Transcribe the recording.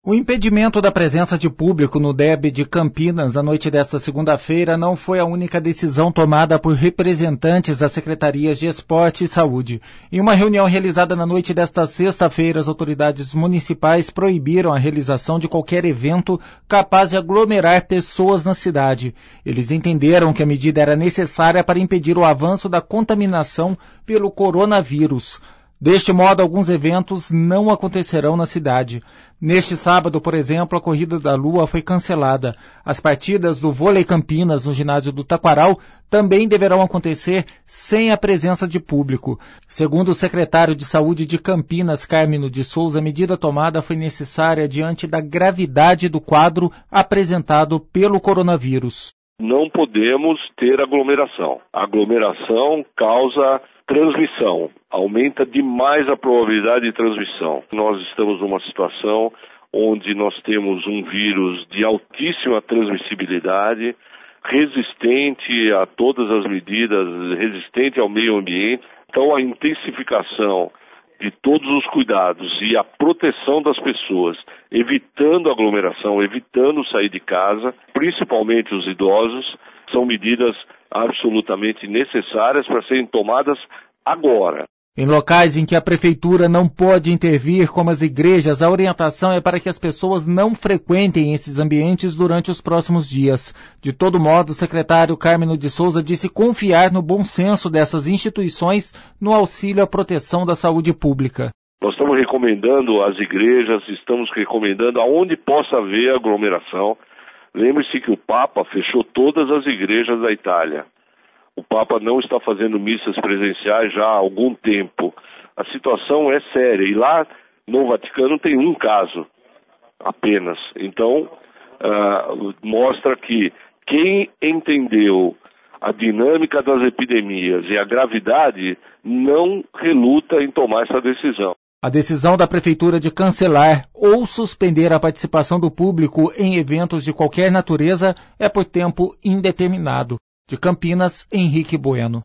O impedimento da presença de público no Derby de Campinas na noite desta segunda-feira não foi a única decisão tomada por representantes das Secretarias de Esporte e Saúde. Em uma reunião realizada na noite desta sexta-feira, as autoridades municipais proibiram a realização de qualquer evento capaz de aglomerar pessoas na cidade. Eles entenderam que a medida era necessária para impedir o avanço da contaminação pelo coronavírus. Deste modo, alguns eventos não acontecerão na cidade. Neste sábado, por exemplo, a Corrida da Lua foi cancelada. As partidas do Vôlei Campinas no ginásio do Taquaral também deverão acontecer sem a presença de público. Segundo o secretário de Saúde de Campinas, Carmino de Souza, a medida tomada foi necessária diante da gravidade do quadro apresentado pelo coronavírus. Não podemos ter aglomeração. A aglomeração causa transmissão, aumenta demais a probabilidade de transmissão. Nós estamos numa situação onde nós temos um vírus de altíssima transmissibilidade, resistente a todas as medidas, resistente ao meio ambiente. Então a intensificação de todos os cuidados e a proteção das pessoas, evitando aglomeração, evitando sair de casa, principalmente os idosos, são medidas absolutamente necessárias para serem tomadas agora. Em locais em que a prefeitura não pode intervir, como as igrejas, a orientação é para que as pessoas não frequentem esses ambientes durante os próximos dias. De todo modo, o secretário Carmino de Souza disse confiar no bom senso dessas instituições no auxílio à proteção da saúde pública. Nós estamos recomendando às igrejas, estamos recomendando aonde possa haver aglomeração. Lembre-se que o Papa fechou todas as igrejas da Itália. O Papa não está fazendo missas presenciais já há algum tempo. A situação é séria e lá no Vaticano tem um caso apenas. Então, mostra que quem entendeu a dinâmica das epidemias e a gravidade não reluta em tomar essa decisão. A decisão da Prefeitura de cancelar ou suspender a participação do público em eventos de qualquer natureza é por tempo indeterminado. De Campinas, Henrique Bueno.